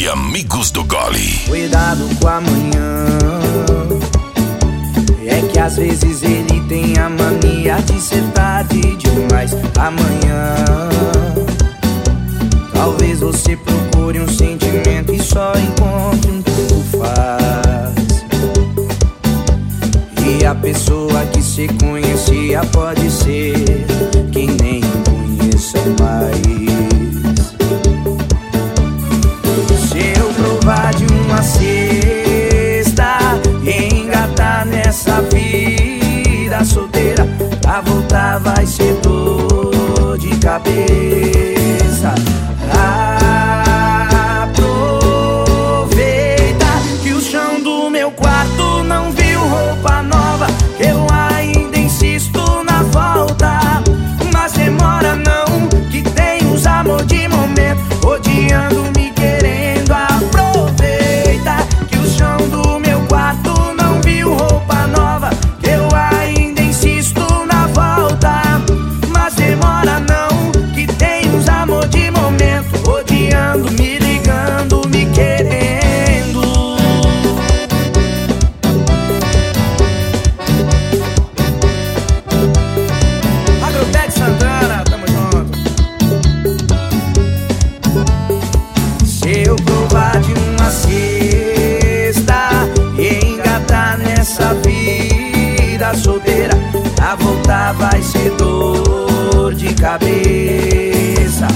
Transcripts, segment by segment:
e amigos do Gole. Cuidado com amanhã, é que às vezes ele tem a mania de ser tarde demais. Amanhã talvez você procure um sentimento e só encontre um tanto faz. E a pessoa que cê conhecia pode ser que nem conheça mais. Se eu provar de uma cesta e engatar nessa vida solteira, pra voltar vai ser dor de cabeça. Aproveita que o chão do meu quarto não viu roupa nova. Eu ainda insisto na volta, mas demora não, que tem uns amor de momento, odiando, me querendo. Aproveita que o chão do meu quarto não viu roupa nova. Eu ainda insisto na volta, mas demora não, que tem uns amor de momento, odiando, me ligando, me querendo. Agrotec Santana, tamo junto. Se eu provar de uma cesta e engatar nessa vida solteira, a voltar vai ser dor de cabeça.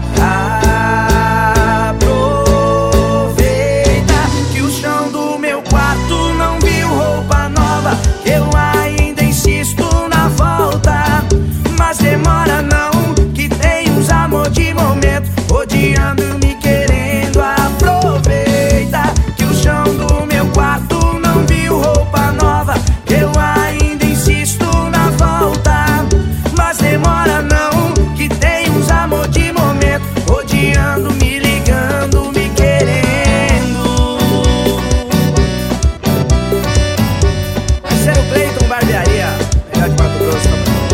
Aproveita que o chão do meu quarto não viu roupa nova. Eu ainda insisto na volta, mas demora não, que tem uns amor de momento, odiando, me querendo. Aproveita que o chão do meu quarto não viu roupa nova. Eu ainda insisto na volta, mas demora não, que tem uns amor de momento, odiando, me ligando, me querendo. Parceiro Cleiton Barbearia, melhor de Mato Grosso, tamo junto.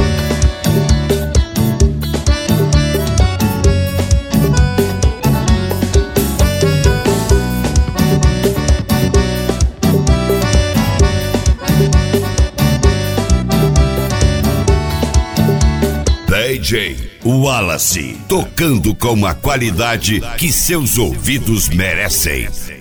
DJ Wallace, tocando com a qualidade que seus ouvidos merecem.